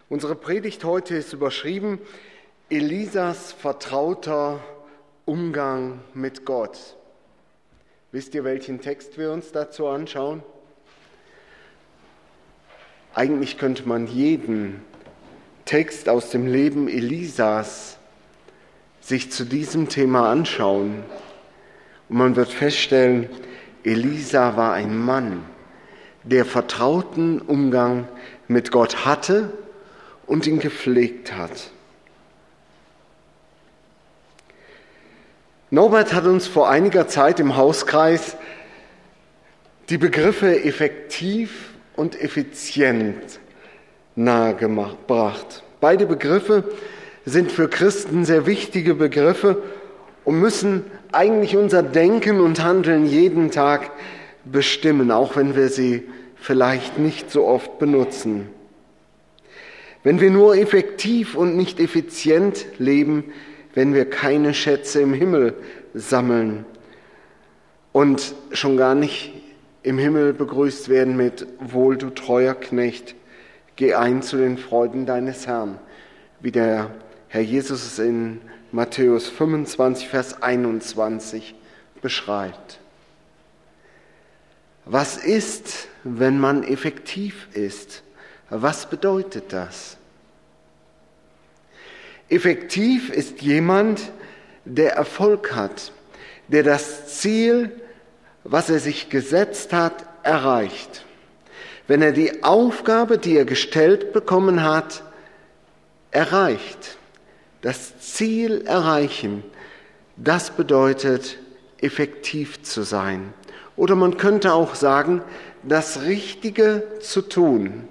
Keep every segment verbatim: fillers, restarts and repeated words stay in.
Unsere Predigt heute ist überschrieben: Elisas vertrauter Umgang mit Gott. Wisst ihr, welchen Text wir uns dazu anschauen? Eigentlich könnte man jeden Text aus dem Leben Elisas sich zu diesem Thema anschauen. Und man wird feststellen, Elisa war ein Mann, der vertrauten Umgang mit Gott hatte und ihn gepflegt hat. Norbert hat uns vor einiger Zeit im Hauskreis die Begriffe effektiv und effizient nahegebracht. Beide Begriffe sind für Christen sehr wichtige Begriffe und müssen eigentlich unser Denken und Handeln jeden Tag bestimmen, auch wenn wir sie vielleicht nicht so oft benutzen. Wenn wir nur effektiv und nicht effizient leben, wenn wir keine Schätze im Himmel sammeln und schon gar nicht im Himmel begrüßt werden mit „Wohl, du treuer Knecht, geh ein zu den Freuden deines Herrn", wie der Herr Jesus es in Matthäus fünfundzwanzig, Vers einundzwanzig beschreibt. Was ist, wenn man effektiv ist? Was bedeutet das? Effektiv ist jemand, der Erfolg hat, der das Ziel, was er sich gesetzt hat, erreicht. Wenn er die Aufgabe, die er gestellt bekommen hat, erreicht. Das Ziel erreichen, das bedeutet, effektiv zu sein. Oder man könnte auch sagen, das Richtige zu tun.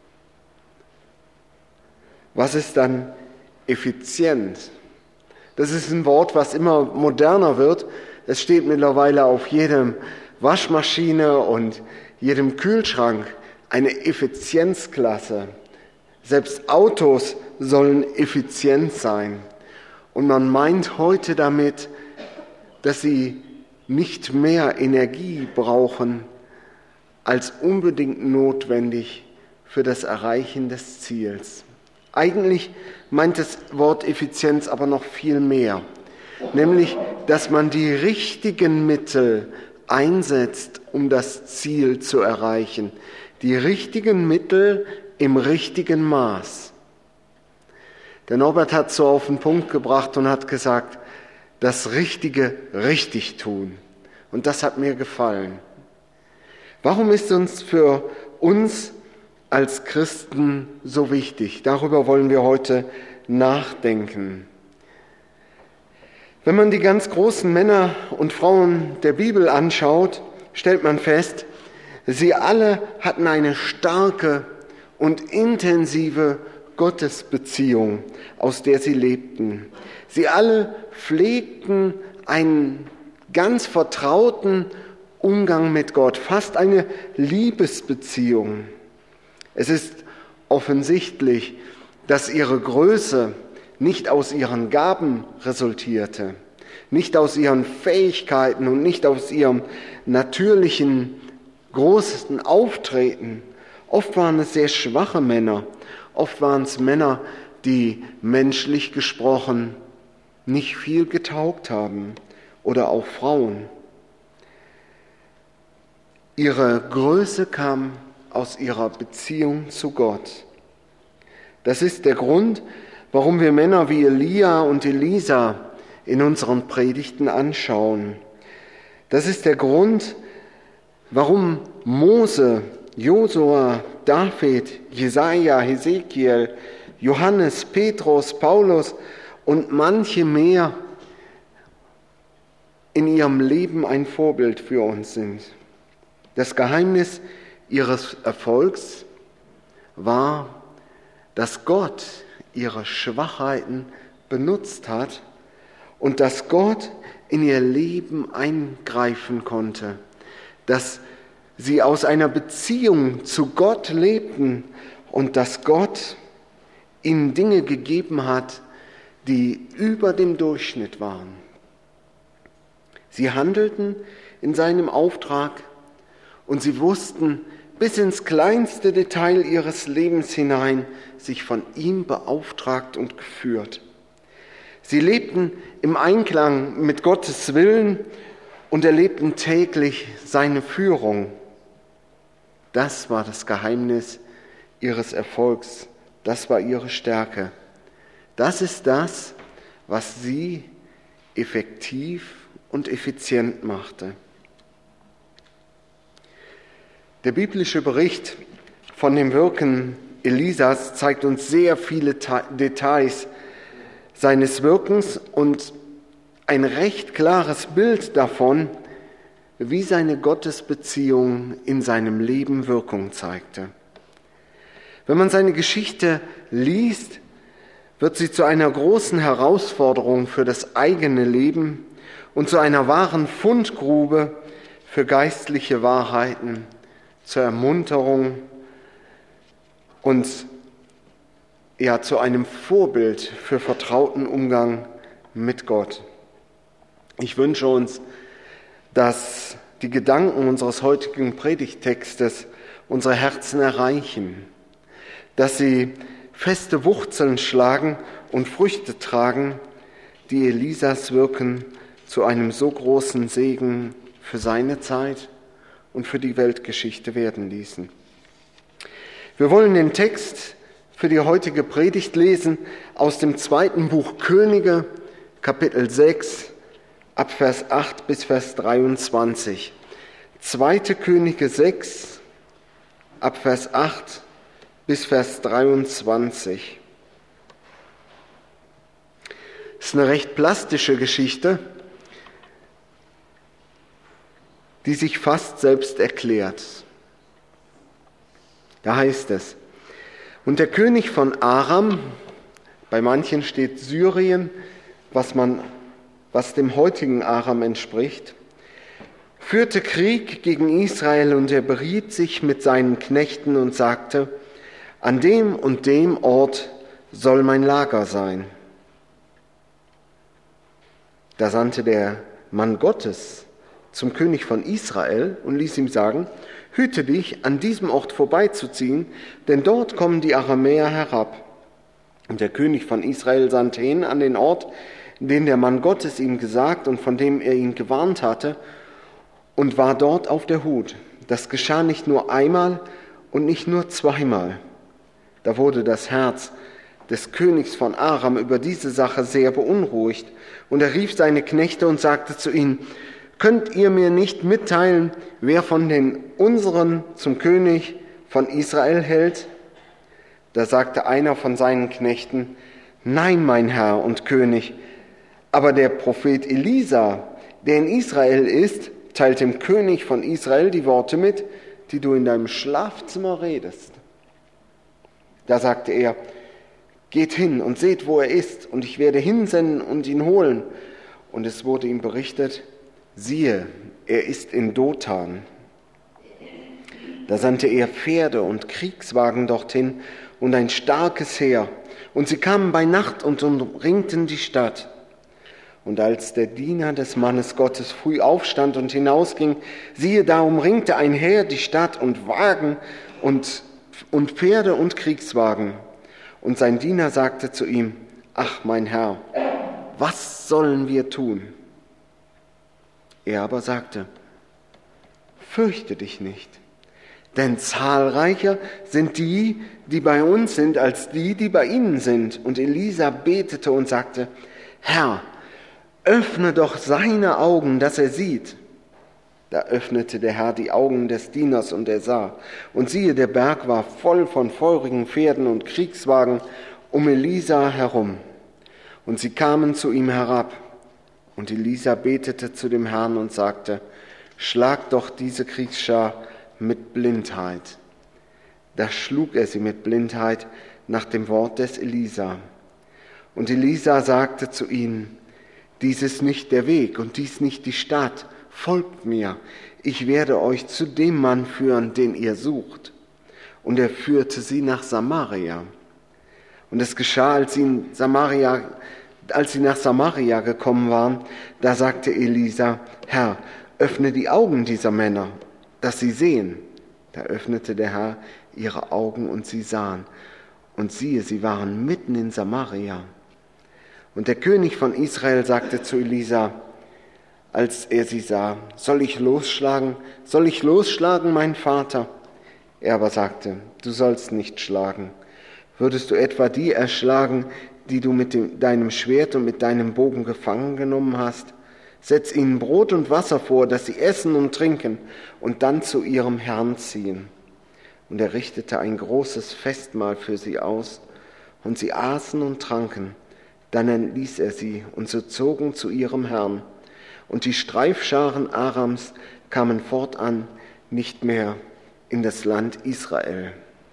Was ist dann effizient? Das ist ein Wort, was immer moderner wird. Es steht mittlerweile auf jedem Waschmaschine und jedem Kühlschrank eine Effizienzklasse. Selbst Autos sollen effizient sein. Und man meint heute damit, dass sie nicht mehr Energie brauchen als unbedingt notwendig für das Erreichen des Ziels. Eigentlich meint das Wort Effizienz aber noch viel mehr, nämlich, dass man die richtigen Mittel einsetzt, um das Ziel zu erreichen. Die richtigen Mittel im richtigen Maß. Der Norbert hat so auf den Punkt gebracht und hat gesagt, das Richtige richtig tun. Und das hat mir gefallen. Warum ist uns für uns als Christen so wichtig? Darüber wollen wir heute nachdenken. Wenn man die ganz großen Männer und Frauen der Bibel anschaut, stellt man fest, sie alle hatten eine starke und intensive Gottesbeziehung, aus der sie lebten. Sie alle pflegten einen ganz vertrauten Umgang mit Gott, fast eine Liebesbeziehung. Es ist offensichtlich, dass ihre Größe nicht aus ihren Gaben resultierte, nicht aus ihren Fähigkeiten und nicht aus ihrem natürlichen großen Auftreten. Oft waren es sehr schwache Männer, oft waren es Männer, die menschlich gesprochen nicht viel getaugt haben, oder auch Frauen. Ihre Größe kam aus ihrer Beziehung zu Gott. Das ist der Grund, warum wir Männer wie Elia und Elisa in unseren Predigten anschauen. Das ist der Grund, warum Mose, Josua, David, Jesaja, Hesekiel, Johannes, Petrus, Paulus und manche mehr in ihrem Leben ein Vorbild für uns sind. Das Geheimnis ihres Erfolgs war, dass Gott ihre Schwachheiten benutzt hat und dass Gott in ihr Leben eingreifen konnte, dass sie aus einer Beziehung zu Gott lebten und dass Gott ihnen Dinge gegeben hat, die über dem Durchschnitt waren. Sie handelten in seinem Auftrag und sie wussten bis ins kleinste Detail ihres Lebens hinein sich von ihm beauftragt und geführt. Sie lebten im Einklang mit Gottes Willen und erlebten täglich seine Führung. Das war das Geheimnis ihres Erfolgs. Das war ihre Stärke. Das ist das, was sie effektiv und effizient machte. Der biblische Bericht von dem Wirken Elisas zeigt uns sehr viele Details seines Wirkens und ein recht klares Bild davon, wie seine Gottesbeziehung in seinem Leben Wirkung zeigte. Wenn man seine Geschichte liest, wird sie zu einer großen Herausforderung für das eigene Leben und zu einer wahren Fundgrube für geistliche Wahrheiten, zur Ermunterung und ja, zu einem Vorbild für vertrauten Umgang mit Gott. Ich wünsche uns, dass die Gedanken unseres heutigen Predigttextes unsere Herzen erreichen, dass sie feste Wurzeln schlagen und Früchte tragen, die Elisas Wirken zu einem so großen Segen für seine Zeit und für die Weltgeschichte werden ließen. Wir wollen den Text für die heutige Predigt lesen aus dem zweiten Buch Könige, Kapitel sechs, ab Vers acht bis Vers dreiundzwanzig. zweite Könige sechs, ab Vers acht bis Vers dreiundzwanzig. Das ist eine recht plastische Geschichte, die sich fast selbst erklärt. Da heißt es: Und der König von Aram, bei manchen steht Syrien, was man, was dem heutigen Aram entspricht, führte Krieg gegen Israel und er beriet sich mit seinen Knechten und sagte: An dem und dem Ort soll mein Lager sein. Da sandte der Mann Gottes zum König von Israel und ließ ihm sagen: Hüte dich, an diesem Ort vorbeizuziehen, denn dort kommen die Aramäer herab. Und der König von Israel sandte hin an den Ort, den der Mann Gottes ihm gesagt und von dem er ihn gewarnt hatte, und war dort auf der Hut. Das geschah nicht nur einmal und nicht nur zweimal. Da wurde das Herz des Königs von Aram über diese Sache sehr beunruhigt, und er rief seine Knechte und sagte zu ihnen: Könnt ihr mir nicht mitteilen, wer von den unseren zum König von Israel hält? Da sagte einer von seinen Knechten: Nein, mein Herr und König, aber der Prophet Elisa, der in Israel ist, teilt dem König von Israel die Worte mit, die du in deinem Schlafzimmer redest. Da sagte er: Geht hin und seht, wo er ist, und ich werde hinsenden und ihn holen. Und es wurde ihm berichtet: Siehe, er ist in Dothan. Da sandte er Pferde und Kriegswagen dorthin und ein starkes Heer. Und sie kamen bei Nacht und umringten die Stadt. Und als der Diener des Mannes Gottes früh aufstand und hinausging, siehe, da umringte ein Heer die Stadt und Wagen und, und Pferde und Kriegswagen. Und sein Diener sagte zu ihm: Ach, mein Herr, was sollen wir tun? Er aber sagte: Fürchte dich nicht, denn zahlreicher sind die, die bei uns sind, als die, die bei ihnen sind. Und Elisa betete und sagte: Herr, öffne doch seine Augen, dass er sieht. Da öffnete der Herr die Augen des Dieners und er sah. Und siehe, der Berg war voll von feurigen Pferden und Kriegswagen um Elisa herum. Und sie kamen zu ihm herab. Und Elisa betete zu dem Herrn und sagte: Schlag doch diese Kriegsschar mit Blindheit. Da schlug er sie mit Blindheit nach dem Wort des Elisa. Und Elisa sagte zu ihnen: Dies ist nicht der Weg und dies nicht die Stadt. Folgt mir, ich werde euch zu dem Mann führen, den ihr sucht. Und er führte sie nach Samaria. Und es geschah, als sie, in Samaria, als sie nach Samaria gekommen waren, da sagte Elisa: Herr, öffne die Augen dieser Männer, dass sie sehen. Da öffnete der Herr ihre Augen und sie sahen. Und siehe, sie waren mitten in Samaria. Und der König von Israel sagte zu Elisa, als er sie sah, soll ich losschlagen? Soll ich losschlagen, mein Vater? Er aber sagte, du sollst nicht schlagen. Würdest du etwa die erschlagen, die du mit dem, deinem Schwert und mit deinem Bogen gefangen genommen hast? Setz ihnen Brot und Wasser vor, dass sie essen und trinken und dann zu ihrem Herrn ziehen. Und er richtete ein großes Festmahl für sie aus, und sie aßen und tranken. Dann entließ er sie, und sie zogen zu ihrem Herrn. Und die Streifscharen Arams kamen fortan nicht mehr in das Land Israel.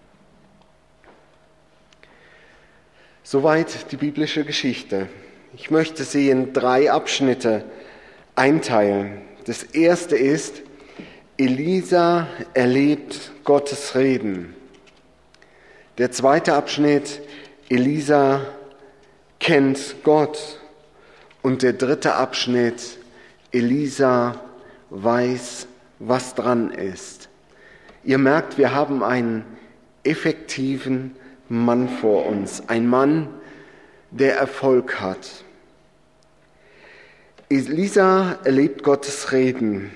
Soweit die biblische Geschichte. Ich möchte sie in drei Abschnitte einteilen. Das erste ist, Elisa erlebt Gottes Reden. Der zweite Abschnitt, Elisa kennt Gott. Und der dritte Abschnitt, Elisa weiß, was dran ist. Ihr merkt, wir haben einen effektiven Mann vor uns, ein Mann, der Erfolg hat. Elisa erlebt Gottes Reden.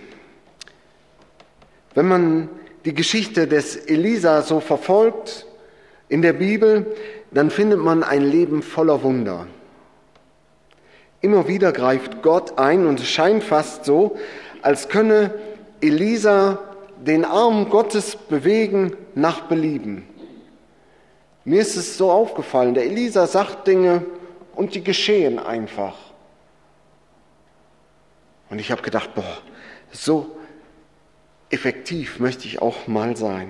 Wenn man die Geschichte des Elisa so verfolgt in der Bibel, dann findet man ein Leben voller Wunder. Immer wieder greift Gott ein und es scheint fast so, als könne Elisa den Arm Gottes bewegen nach Belieben. Mir ist es so aufgefallen, der Elisa sagt Dinge und die geschehen einfach. Und ich habe gedacht, boah, so effektiv möchte ich auch mal sein.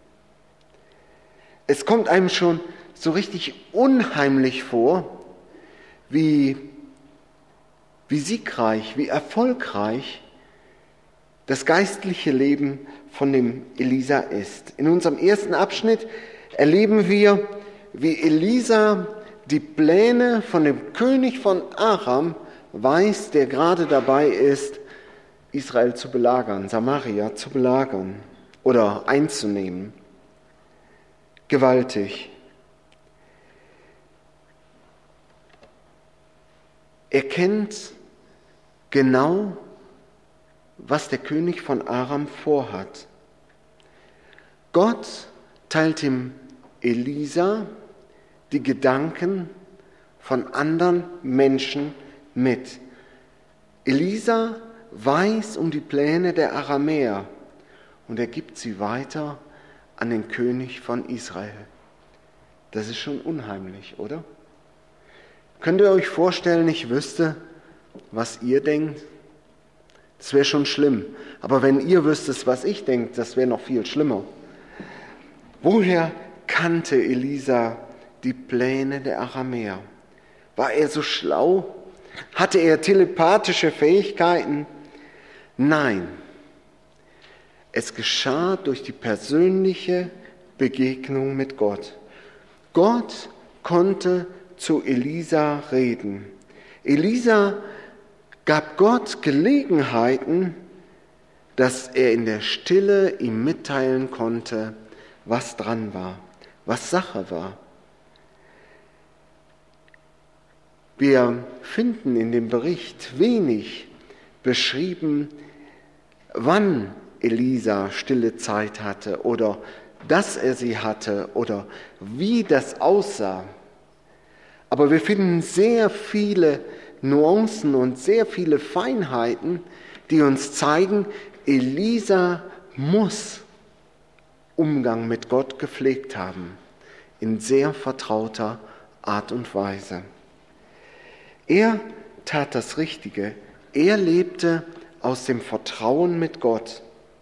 Es kommt einem schon so richtig unheimlich vor, wie, wie siegreich, wie erfolgreich das geistliche Leben von dem Elisa ist. In unserem ersten Abschnitt erleben wir, wie Elisa die Pläne von dem König von Aram weiß, der gerade dabei ist, Israel zu belagern, Samaria zu belagern oder einzunehmen. Gewaltig. Er kennt genau, was der König von Aram vorhat. Gott teilt dem Elisa die Gedanken von anderen Menschen mit. Elisa weiß um die Pläne der Aramäer und er gibt sie weiter an den König von Israel. Das ist schon unheimlich, oder? Könnt ihr euch vorstellen, ich wüsste, was ihr denkt? Das wäre schon schlimm. Aber wenn ihr wüsstet, was ich denke, das wäre noch viel schlimmer. Woher kannte Elisa die Pläne der Aramäer? War er so schlau? Hatte er telepathische Fähigkeiten? Nein. Es geschah durch die persönliche Begegnung mit Gott. Gott konnte zu Elisa reden. Elisa gab Gott Gelegenheiten, dass er in der Stille ihm mitteilen konnte, was dran war, was Sache war. Wir finden in dem Bericht wenig beschrieben, wann Elisa stille Zeit hatte oder dass er sie hatte oder wie das aussah. Aber wir finden sehr viele Nuancen und sehr viele Feinheiten, die uns zeigen, Elisa muss Umgang mit Gott gepflegt haben, in sehr vertrauter Art und Weise. Er tat das Richtige. Er lebte aus dem Vertrauen mit Gott.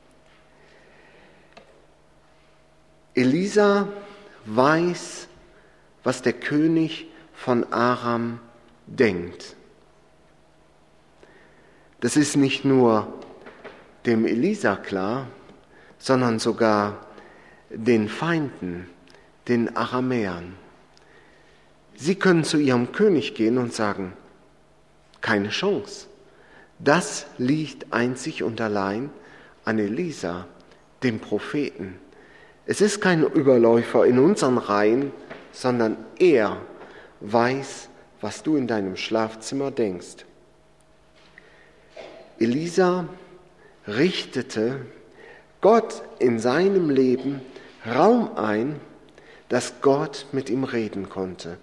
Elisa weiß, was der König von Aram denkt. Das ist nicht nur dem Elisa klar, sondern sogar den Feinden, den Aramäern. Sie können zu ihrem König gehen und sagen, keine Chance. Das liegt einzig und allein an Elisa, dem Propheten. Es ist kein Überläufer in unseren Reihen, sondern er weiß, was du in deinem Schlafzimmer denkst. Elisa richtete Gott in seinem Leben Raum ein, dass Gott mit ihm reden konnte.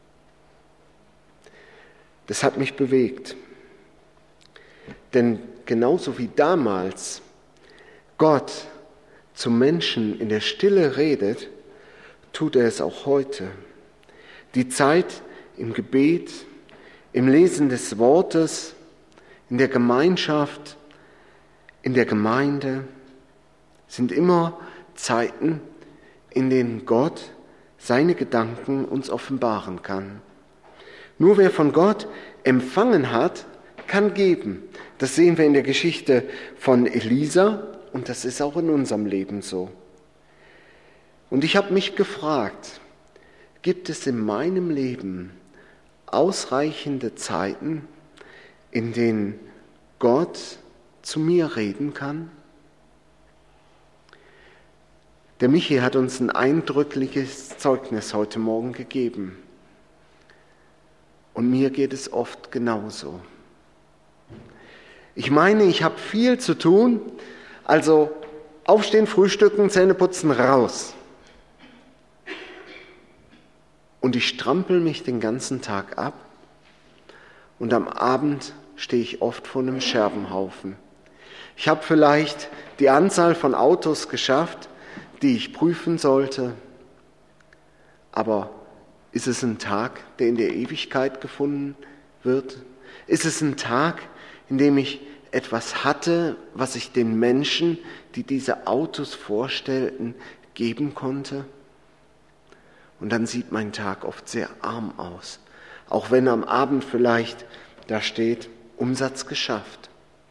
Das hat mich bewegt. Denn genauso wie damals Gott zum Menschen in der Stille redet, tut er es auch heute. Die Zeit im Gebet, im Lesen des Wortes, in der Gemeinschaft, in der Gemeinde sind immer Zeiten, in denen Gott seine Gedanken uns offenbaren kann. Nur wer von Gott empfangen hat, kann geben. Das sehen wir in der Geschichte von Elisa und das ist auch in unserem Leben so. Und ich habe mich gefragt, gibt es in meinem Leben ausreichende Zeiten, in denen Gott zu mir reden kann? Der Michi hat uns ein eindrückliches Zeugnis heute Morgen gegeben. Und mir geht es oft genauso. Ich meine, ich habe viel zu tun, also aufstehen, frühstücken, Zähne putzen, raus. Und ich strampel mich den ganzen Tag ab und am Abend stehe ich oft vor einem Scherbenhaufen. Ich habe vielleicht die Anzahl von Autos geschafft, die ich prüfen sollte, aber ist es ein Tag, der in der Ewigkeit gefunden wird? Ist es ein Tag, in dem ich etwas hatte, was ich den Menschen, die diese Autos vorstellten, geben konnte? Und dann sieht mein Tag oft sehr arm aus, auch wenn am Abend vielleicht da steht, Umsatz geschafft.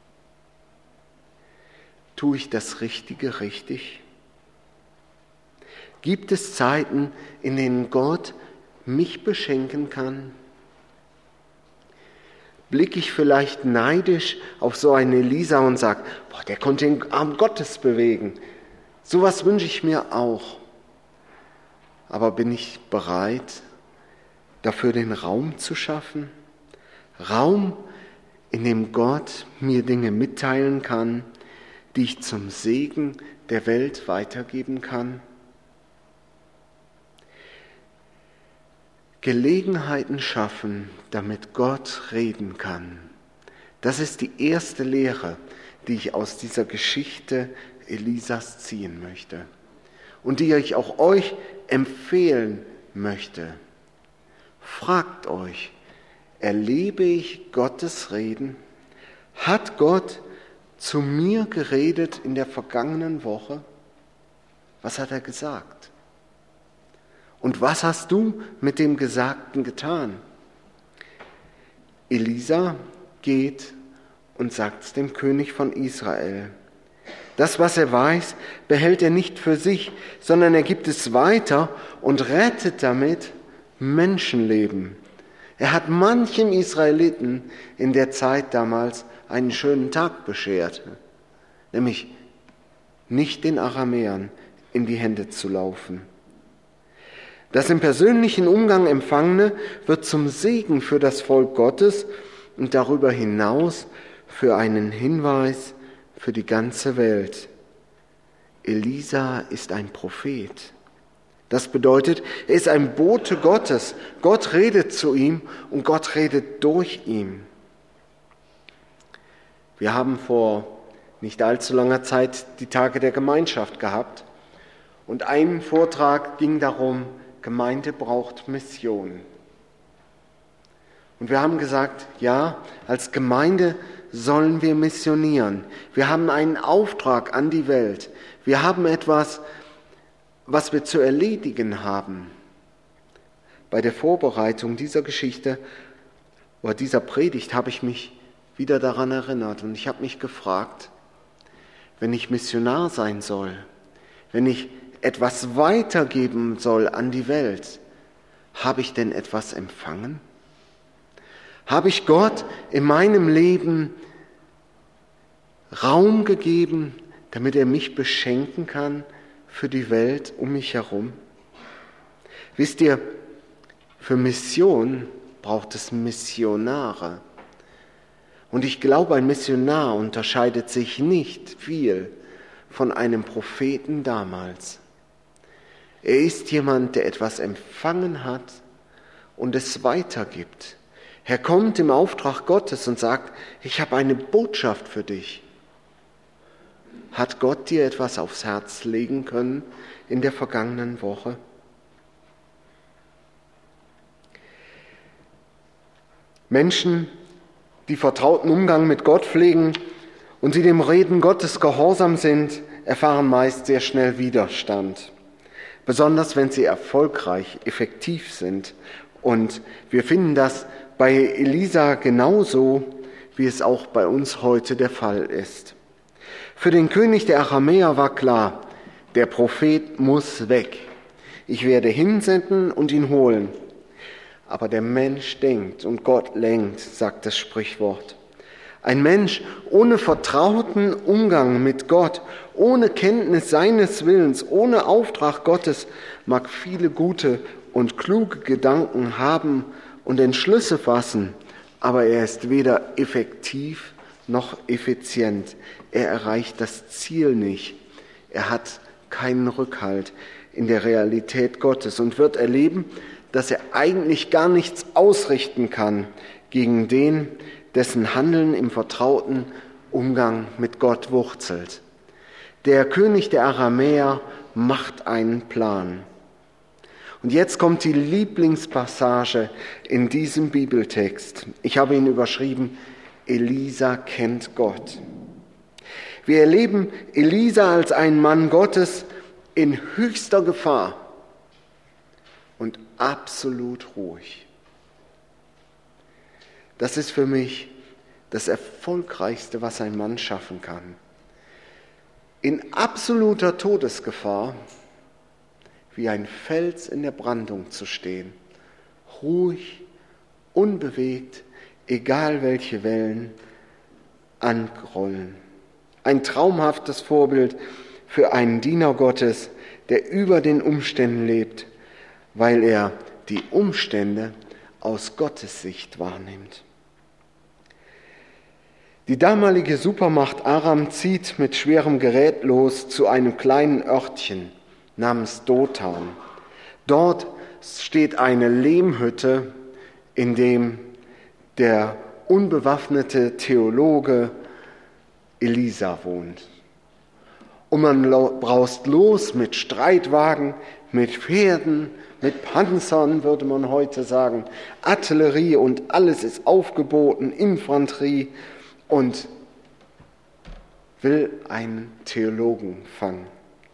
Tue ich das Richtige richtig? Gibt es Zeiten, in denen Gott mich beschenken kann? Blicke ich vielleicht neidisch auf so eine Elisa und sage, boah, der konnte den Arm Gottes bewegen. Sowas wünsche ich mir auch. Aber bin ich bereit, dafür den Raum zu schaffen? Raum, in dem Gott mir Dinge mitteilen kann, die ich zum Segen der Welt weitergeben kann? Gelegenheiten schaffen, damit Gott reden kann. Das ist die erste Lehre, die ich aus dieser Geschichte Elisas ziehen möchte und die ich auch euch empfehlen möchte. Fragt euch, erlebe ich Gottes Reden? Hat Gott zu mir geredet in der vergangenen Woche? Was hat er gesagt? Und was hast du mit dem Gesagten getan? Elisa geht und sagt es dem König von Israel. Das, was er weiß, behält er nicht für sich, sondern er gibt es weiter und rettet damit Menschenleben. Er hat manchem Israeliten in der Zeit damals einen schönen Tag beschert, nämlich nicht den Aramäern in die Hände zu laufen. Das im persönlichen Umgang Empfangene wird zum Segen für das Volk Gottes und darüber hinaus für einen Hinweis für die ganze Welt. Elisa ist ein Prophet. Das bedeutet, er ist ein Bote Gottes. Gott redet zu ihm und Gott redet durch ihn. Wir haben vor nicht allzu langer Zeit die Tage der Gemeinschaft gehabt und ein Vortrag ging darum, Gemeinde braucht Mission. Und wir haben gesagt, ja, als Gemeinde sollen wir missionieren. Wir haben einen Auftrag an die Welt. Wir haben etwas, was wir zu erledigen haben. Bei der Vorbereitung dieser Geschichte oder dieser Predigt habe ich mich wieder daran erinnert und ich habe mich gefragt, wenn ich Missionar sein soll, wenn ich etwas weitergeben soll an die Welt, habe ich denn etwas empfangen? Habe ich Gott in meinem Leben Raum gegeben, damit er mich beschenken kann für die Welt um mich herum? Wisst ihr, für Mission braucht es Missionare. Und ich glaube, ein Missionar unterscheidet sich nicht viel von einem Propheten damals. Er ist jemand, der etwas empfangen hat und es weitergibt. Er kommt im Auftrag Gottes und sagt, ich habe eine Botschaft für dich. Hat Gott dir etwas aufs Herz legen können in der vergangenen Woche? Menschen, die vertrauten Umgang mit Gott pflegen und die dem Reden Gottes gehorsam sind, erfahren meist sehr schnell Widerstand. Besonders wenn sie erfolgreich, effektiv sind. Und wir finden das bei Elisa genauso, wie es auch bei uns heute der Fall ist. Für den König der Aramäer war klar, der Prophet muss weg. Ich werde hinsenden und ihn holen. Aber der Mensch denkt und Gott lenkt, sagt das Sprichwort. Ein Mensch ohne vertrauten Umgang mit Gott, ohne Kenntnis seines Willens, ohne Auftrag Gottes, mag viele gute und kluge Gedanken haben und Entschlüsse fassen, aber er ist weder effektiv noch effizient. Er erreicht das Ziel nicht. Er hat keinen Rückhalt in der Realität Gottes und wird erleben, dass er eigentlich gar nichts ausrichten kann gegen den, dessen Handeln im vertrauten Umgang mit Gott wurzelt. Der König der Aramäer macht einen Plan. Und jetzt kommt die Lieblingspassage in diesem Bibeltext. Ich habe ihn überschrieben, Elisa kennt Gott. Wir erleben Elisa als einen Mann Gottes in höchster Gefahr und absolut ruhig. Das ist für mich das Erfolgreichste, was ein Mann schaffen kann. In absoluter Todesgefahr, wie ein Fels in der Brandung zu stehen, ruhig, unbewegt, egal welche Wellen anrollen. Ein traumhaftes Vorbild für einen Diener Gottes, der über den Umständen lebt, weil er die Umstände aus Gottes Sicht wahrnimmt. Die damalige Supermacht Aram zieht mit schwerem Gerät los zu einem kleinen Örtchen namens Dothan. Dort steht eine Lehmhütte, in dem der unbewaffnete Theologe Elisa wohnt. Und man braust los mit Streitwagen, mit Pferden, mit Panzern, würde man heute sagen, Artillerie und alles ist aufgeboten, Infanterie, und will einen Theologen fangen.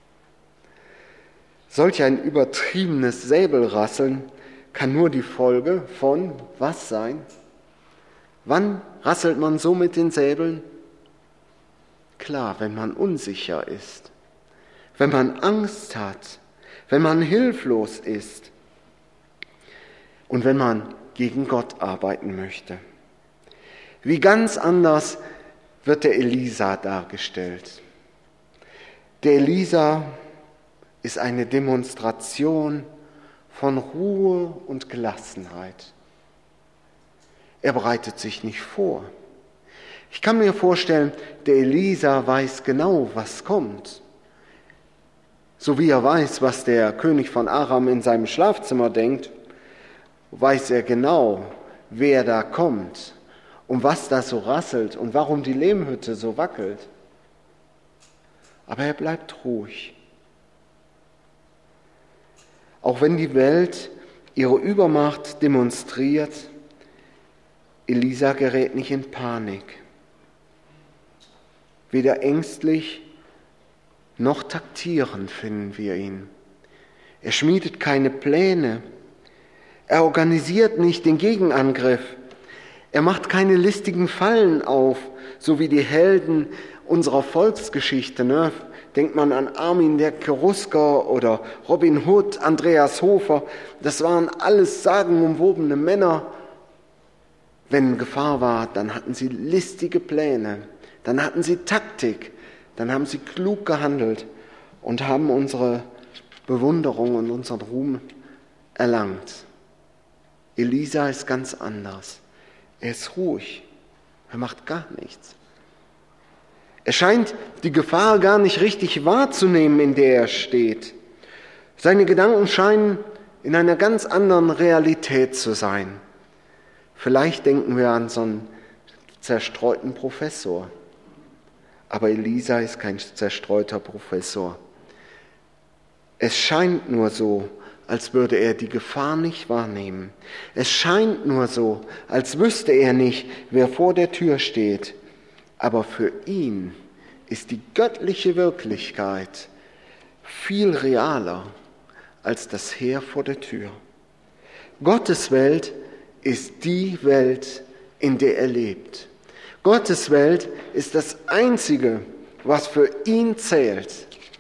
Solch ein übertriebenes Säbelrasseln kann nur die Folge von was sein? Wann rasselt man so mit den Säbeln? Klar, wenn man unsicher ist, wenn man Angst hat, wenn man hilflos ist und wenn man gegen Gott arbeiten möchte. Wie ganz anders wird der Elisa dargestellt. Der Elisa ist eine Demonstration von Ruhe und Gelassenheit. Er bereitet sich nicht vor. Ich kann mir vorstellen, der Elisa weiß genau, was kommt. So wie er weiß, was der König von Aram in seinem Schlafzimmer denkt, weiß er genau, wer da kommt. Und was da so rasselt und warum die Lehmhütte so wackelt. Aber er bleibt ruhig. Auch wenn die Welt ihre Übermacht demonstriert, Elisa gerät nicht in Panik. Weder ängstlich noch taktierend finden wir ihn. Er schmiedet keine Pläne. Er organisiert nicht den Gegenangriff. Er macht keine listigen Fallen auf, so wie die Helden unserer Volksgeschichte. Ne? Denkt man an Armin der Cherusker oder Robin Hood, Andreas Hofer. Das waren alles sagenumwobene Männer. Wenn Gefahr war, dann hatten sie listige Pläne. Dann hatten sie Taktik. dann haben sie klug gehandelt und haben unsere Bewunderung und unseren Ruhm erlangt. Elisa ist ganz anders. Er ist ruhig. Er macht gar nichts. Er scheint die Gefahr gar nicht richtig wahrzunehmen, in der er steht. Seine Gedanken scheinen in einer ganz anderen Realität zu sein. Vielleicht denken wir an so einen zerstreuten Professor. Aber Elisa ist kein zerstreuter Professor. Es scheint nur so, als würde er die Gefahr nicht wahrnehmen. Es scheint nur so, als wüsste er nicht, wer vor der Tür steht. Aber für ihn ist die göttliche Wirklichkeit viel realer als das Heer vor der Tür. Gottes Welt ist die Welt, in der er lebt. Gottes Welt ist das Einzige, was für ihn zählt.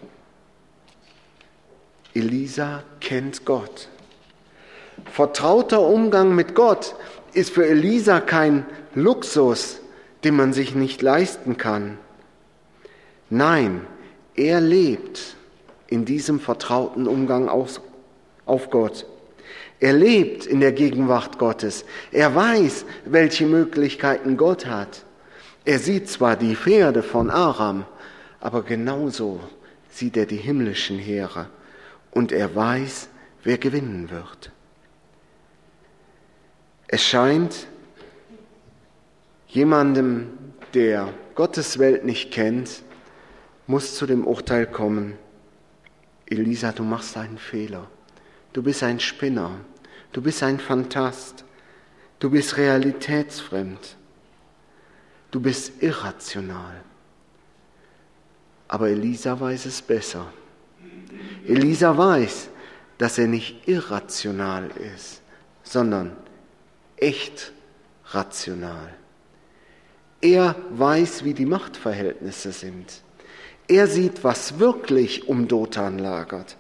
Elisa kennt Gott. Vertrauter Umgang mit Gott ist für Elisa kein Luxus, den man sich nicht leisten kann. Nein, er lebt in diesem vertrauten Umgang auf, auf Gott. Er lebt in der Gegenwart Gottes. Er weiß, welche Möglichkeiten Gott hat. Er sieht zwar die Pferde von Aram, aber genauso sieht er die himmlischen Heere. Und er weiß, wer gewinnen wird. Es scheint jemandem, der Gottes Welt nicht kennt, muss zu dem Urteil kommen: Elisa, du machst einen Fehler. Du bist ein Spinner. Du bist ein Phantast. Du bist realitätsfremd. Du bist irrational. Aber Elisa weiß es besser. Elisa weiß, dass er nicht irrational ist, sondern echt rational. Er weiß, wie die Machtverhältnisse sind. Er sieht, was wirklich um Dothan lagert.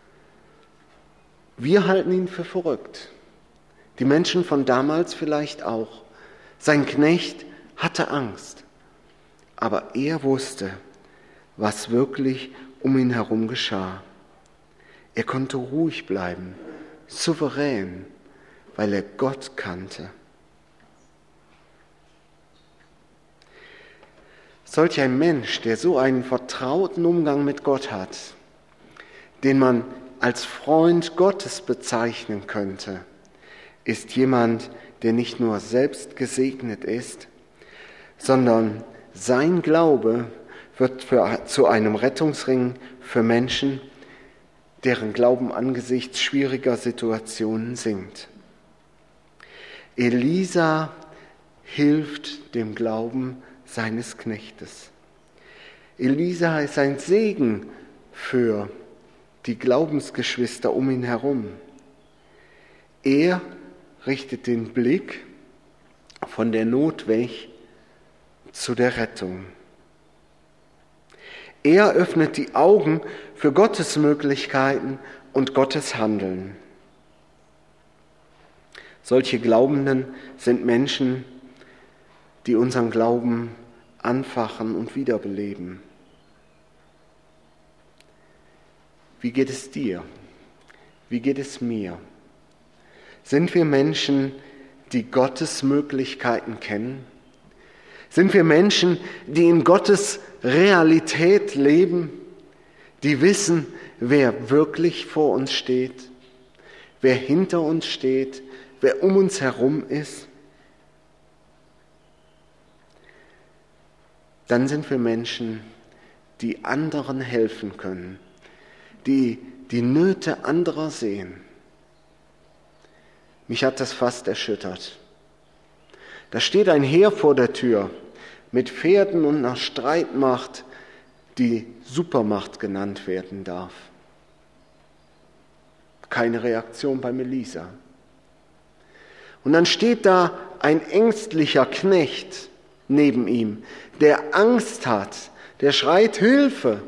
Wir halten ihn für verrückt. Die Menschen von damals vielleicht auch. Sein Knecht hatte Angst. Aber er wusste, was wirklich um ihn herum geschah. Er konnte ruhig bleiben, souverän, weil er Gott kannte. Solch ein Mensch, der so einen vertrauten Umgang mit Gott hat, den man als Freund Gottes bezeichnen könnte, ist jemand, der nicht nur selbst gesegnet ist, sondern sein Glaube wird für, zu einem Rettungsring für Menschen, deren Glauben angesichts schwieriger Situationen sinkt. Elisa hilft dem Glauben seines Knechtes. Elisa ist ein Segen für die Glaubensgeschwister um ihn herum. Er richtet den Blick von der Not weg zu der Rettung. Er öffnet die Augen für Gottes Möglichkeiten und Gottes Handeln. Solche Glaubenden sind Menschen, die unseren Glauben anfachen und wiederbeleben. Wie geht es dir? Wie geht es mir? Sind wir Menschen, die Gottes Möglichkeiten kennen? Sind wir Menschen, die in Gottes Realität leben, die wissen, wer wirklich vor uns steht, wer hinter uns steht, wer um uns herum ist? Dann sind wir Menschen, die anderen helfen können, die die Nöte anderer sehen. Mich hat das fast erschüttert. Da steht ein Heer vor der Tür mit Pferden und einer Streitmacht, die Supermacht genannt werden darf. Keine Reaktion bei Elisa. Und dann steht da ein ängstlicher Knecht neben ihm, der Angst hat, der schreit Hilfe.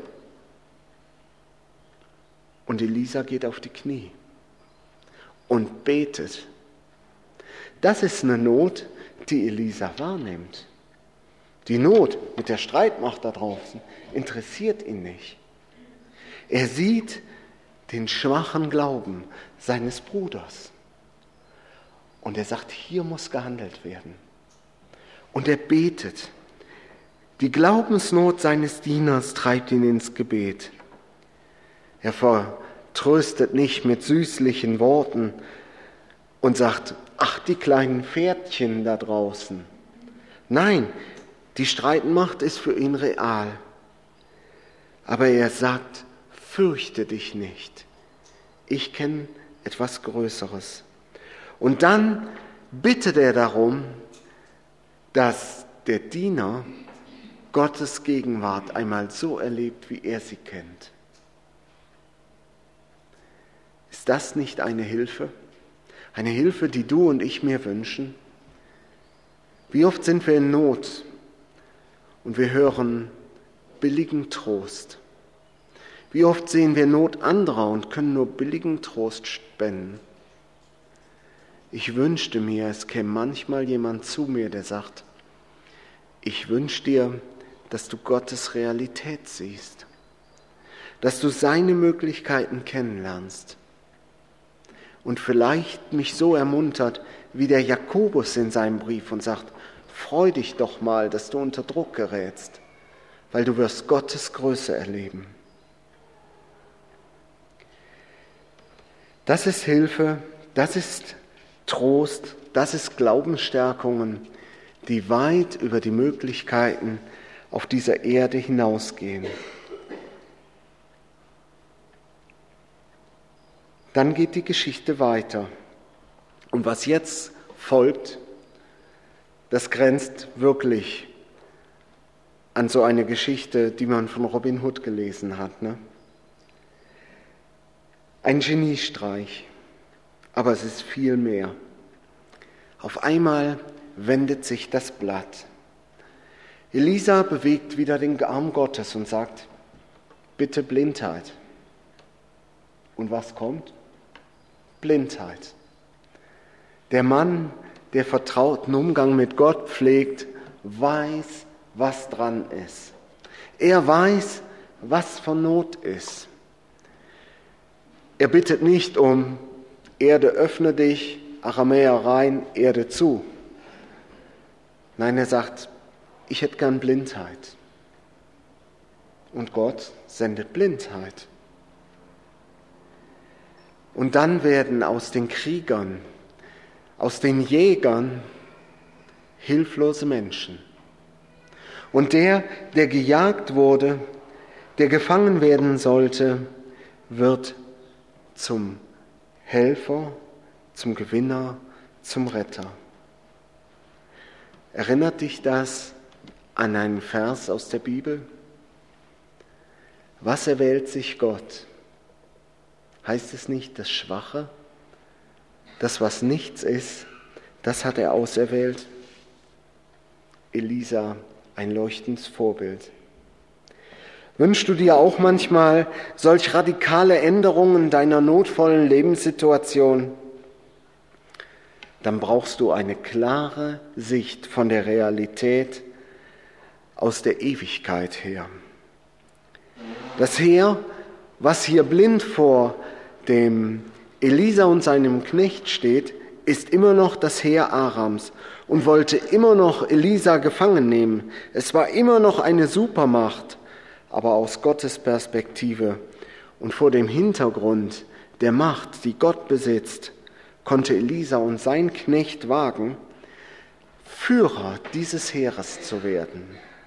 Und Elisa geht auf die Knie und betet. Das ist eine Not, die Elisa wahrnimmt. Die Not mit der Streitmacht da draußen interessiert ihn nicht. Er sieht den schwachen Glauben seines Bruders. Und er sagt, hier muss gehandelt werden. Und er betet. Die Glaubensnot seines Dieners treibt ihn ins Gebet. Er vertröstet nicht mit süßlichen Worten und sagt, ach, die kleinen Pferdchen da draußen. Nein, die Streitmacht ist für ihn real. Aber er sagt, fürchte dich nicht. Ich kenne etwas Größeres. Und dann bittet er darum, dass der Diener Gottes Gegenwart einmal so erlebt, wie er sie kennt. Ist das nicht eine Hilfe? Eine Hilfe, die du und ich mir wünschen? Wie oft sind wir in Not und wir hören billigen Trost? Wie oft sehen wir Not anderer und können nur billigen Trost spenden? Ich wünschte mir, es käme manchmal jemand zu mir, der sagt, ich wünsche dir, dass du Gottes Realität siehst, dass du seine Möglichkeiten kennenlernst und vielleicht mich so ermuntert, wie der Jakobus in seinem Brief und sagt, freu dich doch mal, dass du unter Druck gerätst, weil du wirst Gottes Größe erleben. Das ist Hilfe, das ist Trost, das ist Glaubensstärkungen, die weit über die Möglichkeiten auf dieser Erde hinausgehen. Dann geht die Geschichte weiter. Und was jetzt folgt, das grenzt wirklich an so eine Geschichte, die man von Robin Hood gelesen hat, ne? Ein Geniestreich, aber es ist viel mehr. Auf einmal wendet sich das Blatt. Elisa bewegt wieder den Arm Gottes und sagt, bitte Blindheit. Und was kommt? Blindheit. Der Mann, der vertrauten Umgang mit Gott pflegt, weiß, was dran ist. Er weiß, was von Not ist. Er bittet nicht um Erde öffne dich, Aramäer rein, Erde zu. Nein, er sagt, ich hätte gern Blindheit. Und Gott sendet Blindheit. Und dann werden aus den Kriegern, aus den Jägern hilflose Menschen. Und der, der gejagt wurde, der gefangen werden sollte, wird zum Helfer, zum Gewinner, zum Retter. Erinnert dich das an einen Vers aus der Bibel? Was erwählt sich Gott? Heißt es nicht, das Schwache, das, was nichts ist, das hat er auserwählt? Elisa, ein leuchtendes Vorbild. Wünschst du dir auch manchmal solch radikale Änderungen deiner notvollen Lebenssituation? Dann brauchst du eine klare Sicht von der Realität aus der Ewigkeit her. Das Heer, was hier blind vor dem Elisa und seinem Knecht steht, ist immer noch das Heer Arams und wollte immer noch Elisa gefangen nehmen. Es war immer noch eine Supermacht, aber aus Gottes Perspektive und vor dem Hintergrund der Macht, die Gott besitzt, konnte Elisa und sein Knecht wagen, Führer dieses Heeres zu werden.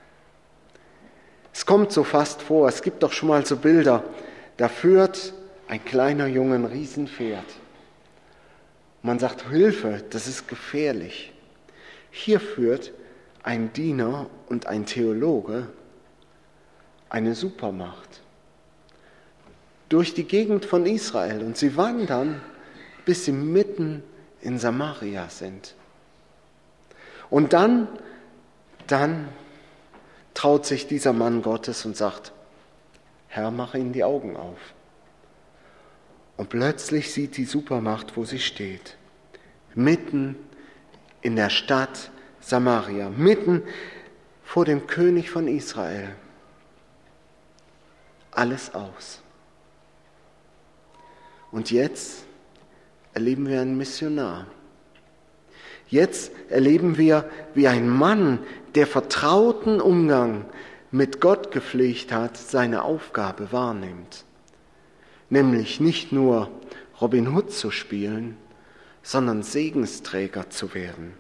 Es kommt so fast vor, es gibt doch schon mal so Bilder, da führt ein kleiner Junge ein Riesenpferd. Man sagt, Hilfe, das ist gefährlich. Hier führt ein Diener und ein Theologe eine Supermacht durch die Gegend von Israel und sie wandern, bis sie mitten in Samaria sind. Und dann, dann traut sich dieser Mann Gottes und sagt, Herr, mach ihnen die Augen auf. Und plötzlich sieht die Supermacht, wo sie steht. Mitten in der Stadt Samaria, mitten vor dem König von Israel alles aus. Und jetzt erleben wir einen Missionar. Jetzt erleben wir, wie ein Mann, der vertrauten Umgang mit Gott gepflegt hat, seine Aufgabe wahrnimmt. Nämlich nicht nur Robin Hood zu spielen, sondern Segensträger zu werden.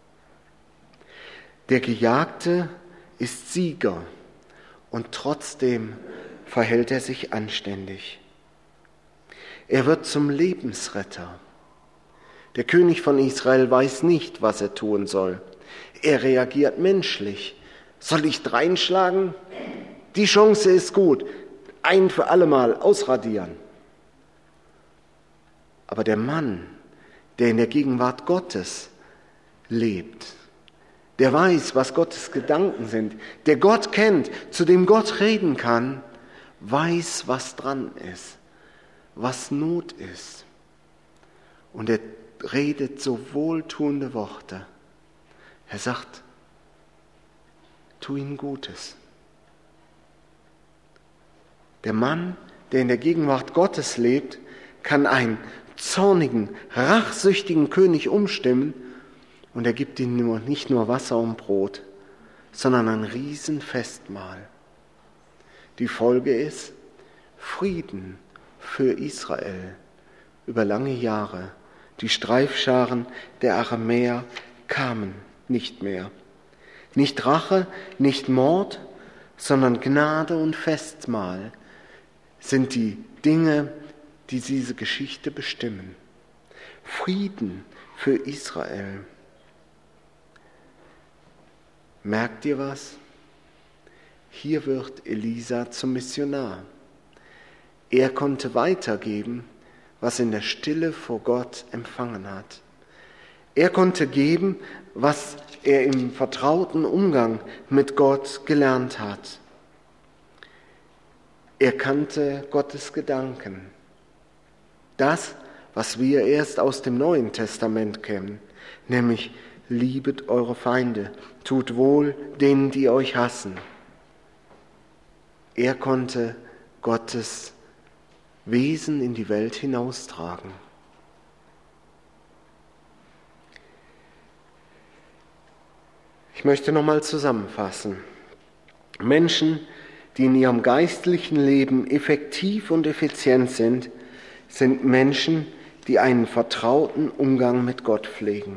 Der Gejagte ist Sieger und trotzdem verhält er sich anständig. Er wird zum Lebensretter. Der König von Israel weiß nicht, was er tun soll. Er reagiert menschlich. Soll ich dreinschlagen? Die Chance ist gut. Ein für alle Mal ausradieren. Aber der Mann, der in der Gegenwart Gottes lebt, der weiß, was Gottes Gedanken sind, der Gott kennt, zu dem Gott reden kann, weiß, was dran ist, was Not ist. Und er redet so wohltuende Worte. Er sagt, tu ihnen Gutes. Der Mann, der in der Gegenwart Gottes lebt, kann einen zornigen, rachsüchtigen König umstimmen und er gibt ihm nur, nicht nur Wasser und Brot, sondern ein Riesenfestmahl. Die Folge ist Frieden für Israel über lange Jahre. Die Streifscharen der Aramäer kamen nicht mehr. Nicht Rache, nicht Mord, sondern Gnade und Festmahl sind die Dinge, die diese Geschichte bestimmen. Frieden für Israel. Merkt ihr was? Hier wird Elisa zum Missionar. Er konnte weitergeben, was in der Stille vor Gott empfangen hat. Er konnte geben, was er im vertrauten Umgang mit Gott gelernt hat. Er kannte Gottes Gedanken. Das, was wir erst aus dem Neuen Testament kennen, nämlich liebet eure Feinde, tut wohl denen, die euch hassen. Er konnte Gottes Wesen in die Welt hinaustragen. Ich möchte nochmal zusammenfassen. Menschen, die in ihrem geistlichen Leben effektiv und effizient sind, sind Menschen, die einen vertrauten Umgang mit Gott pflegen.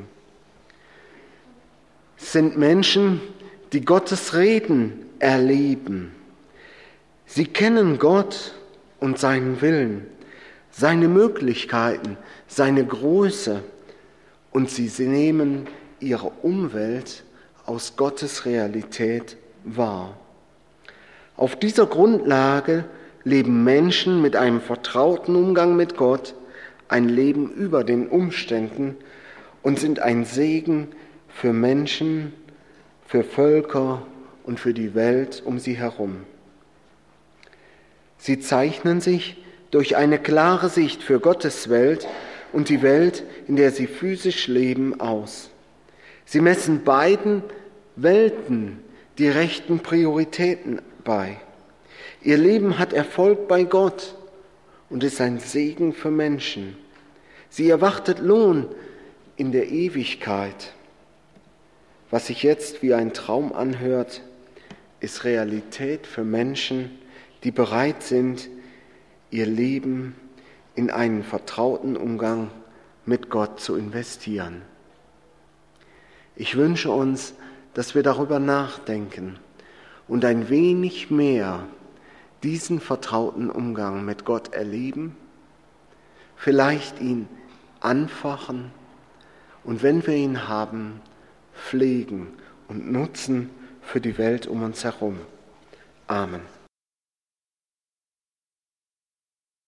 Es sind Menschen, die Gottes Reden erleben. Sie kennen Gott und seinen Willen, seine Möglichkeiten, seine Größe und sie nehmen ihre Umwelt aus Gottes Realität wahr. Auf dieser Grundlage leben Menschen mit einem vertrauten Umgang mit Gott ein Leben über den Umständen und sind ein Segen für Menschen, für Völker und für die Welt um sie herum. Sie zeichnen sich durch eine klare Sicht für Gottes Welt und die Welt, in der sie physisch leben, aus. Sie messen beiden Welten die rechten Prioritäten bei. Ihr Leben hat Erfolg bei Gott und ist ein Segen für Menschen. Sie erwartet Lohn in der Ewigkeit. Was sich jetzt wie ein Traum anhört, ist Realität für Menschen, die bereit sind, ihr Leben in einen vertrauten Umgang mit Gott zu investieren. Ich wünsche uns, dass wir darüber nachdenken und ein wenig mehr diesen vertrauten Umgang mit Gott erleben, vielleicht ihn anfachen und wenn wir ihn haben, pflegen und nutzen für die Welt um uns herum. Amen.